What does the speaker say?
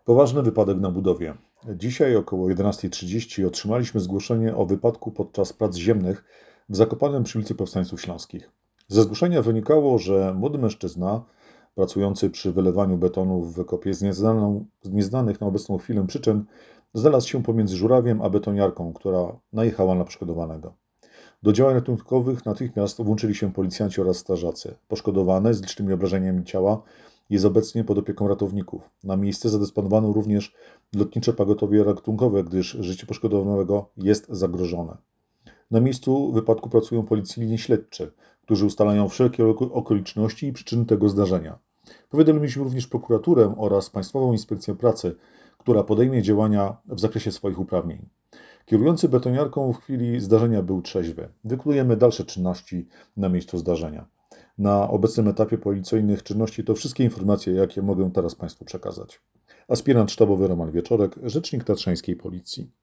Poważny wypadek na budowie. Dzisiaj około 11:30 otrzymaliśmy zgłoszenie o wypadku podczas prac ziemnych w Zakopanem przy ulicy Powstańców Śląskich. Ze zgłoszenia wynikało, że młody mężczyzna, pracujący przy wylewaniu betonu w wykopie z nieznanych na obecną chwilę przyczyn, znalazł się pomiędzy żurawiem a betoniarką, która najechała na poszkodowanego. Do działań ratunkowych natychmiast włączyli się policjanci oraz strażacy. Poszkodowany z licznymi obrażeniami ciała jest obecnie pod opieką ratowników. Na miejsce zadysponowano również lotnicze pogotowie ratunkowe, gdyż życie poszkodowanego jest zagrożone. Na miejscu wypadku pracują policyjni śledczy, którzy ustalają wszelkie okoliczności i przyczyny tego zdarzenia. Powiadomiliśmy również prokuraturę oraz Państwową Inspekcję Pracy, która podejmie działania w zakresie swoich uprawnień. Kierujący betoniarką w chwili zdarzenia był trzeźwy. Wykonujemy dalsze czynności na miejscu zdarzenia. Na obecnym etapie policyjnych czynności to wszystkie informacje, jakie mogę teraz Państwu przekazać. Aspirant sztabowy Roman Wieczorek, rzecznik Tatrzańskiej Policji.